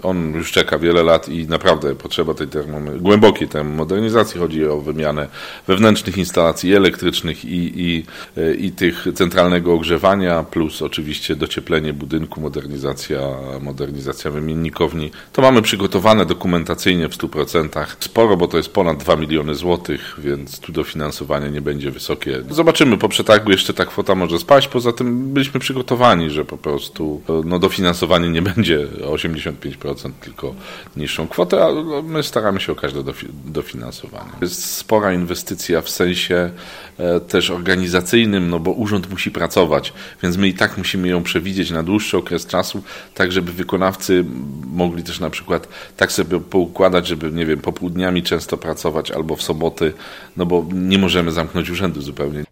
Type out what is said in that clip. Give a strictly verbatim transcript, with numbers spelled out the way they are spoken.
On już czeka wiele lat i naprawdę potrzeba tej termo- głębokiej termomodernizacji. Chodzi o wymianę wewnętrznych instalacji elektrycznych i, i, i tych centralnego ogrzewania, plus oczywiście docieplenie budynku, modernizacja, modernizacja wymiennikowni. To mamy przygotowane dokumentacyjnie w stu procentach. Sporo, bo to jest ponad dwa miliony złotych, więc tu dofinansowanie nie będzie wysokie. Zobaczymy, po przetargu jeszcze ta kwota może spaść. Poza tym byliśmy przygotowani, że po prostu no, dofinansowanie nie będzie osiemdziesiąt pięć procent, tylko niższą kwotę, a my staramy się o każde dofinansowanie. Jest spora inwestycja w sensie e, też organizacyjnym, no bo urząd musi pracować, więc my i tak musimy ją przewidzieć na dłuższy okres czasu, tak żeby wykonawcy mogli też na przykład tak sobie poukładać, żeby, nie wiem, popołudniami często pracować albo w soboty, no bo nie możemy zamknąć urzędu zupełnie.